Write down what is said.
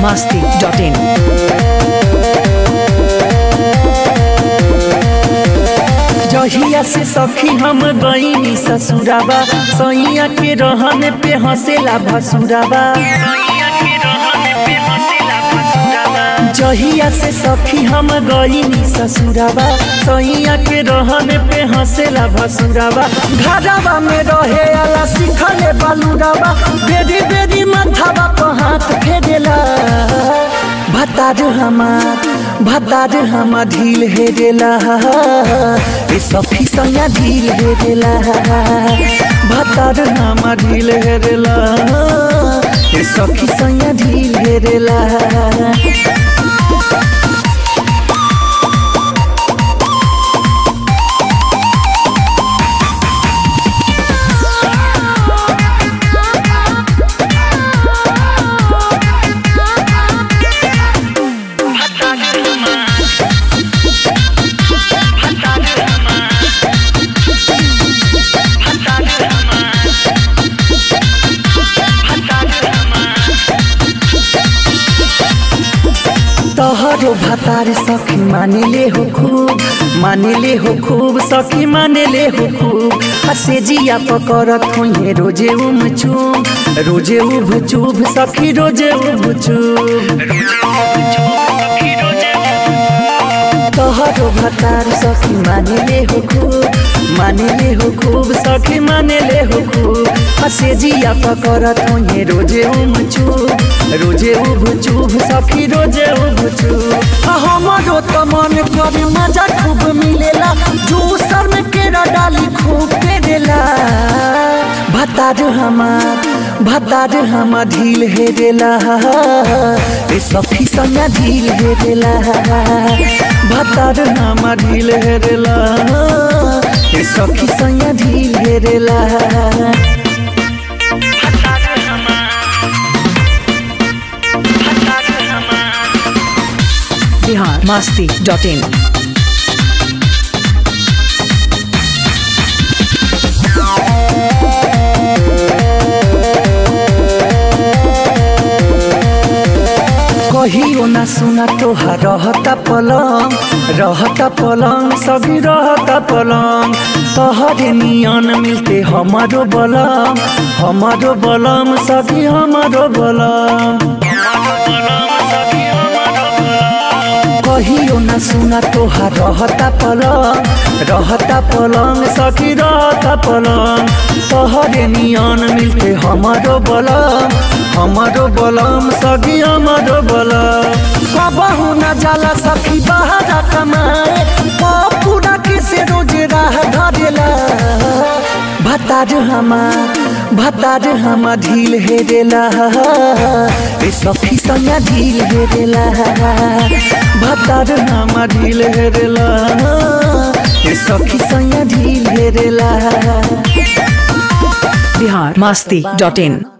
biharmasti.in। जहिया से सखी हम गईनी ससुराबा सैया के रहने पे हंसेला भसुराबा। जहिया से सखी हम गईनी ससुराबा सैया के रहने पे हंसेला भसुराबा। घरवा में रहे आला सिखले बालूराबा बेरी बेरी माथावा पर हाथ फेरेला। भतार हमार ढील हेरेला ए सखी सैया ढील हेरेला। भतार हमार ढील हेरेला ए सखी सैया ढील हेरेला। तोहरो भतार सखी मानेले हो खूब सखी मानेले हो खूब। हसे जिया पकड़त होइए रोजे उभ चूभ सखी रोजे उभ चूभ। तोहरो भतार सखी मानेले हो खूब सखी मानेले हो खूब। हसे जिया पकड़त होइए रोजे उभ चूभ सखी रोजे उभ चूभ। हमारो तो मन करे मजा खूब मिलेला जूसर में केरा डाली खूब पेरेला। भतार हमार ढील हेरेला ए सखी सैया ढील हेरेला। भतार हमार ढील हेरेला ए सखी सैया ढील हेरेला। biharmasti.in। कहियो ना सुना तोहार रहता पलंग सभी रहता पलंग। तोहरे नियन मिलते हमारो बलम सभी हमारो बलम। कहियो ना सुना तोहार रहता पलंग सखी रहता पलंग। तोहरे नियन मिलते हमारो बलम सखी हमारो बलम। कबहू न जाला सखी बाहर कमाए पूरा किसे रोज राह धरेला। भतार हमार ढील हेरेला ए सखी सैया ढील हेरेला। भतार हमार ढील हेरेला ए सखी सैया ढील हेरेला। biharmasti.in।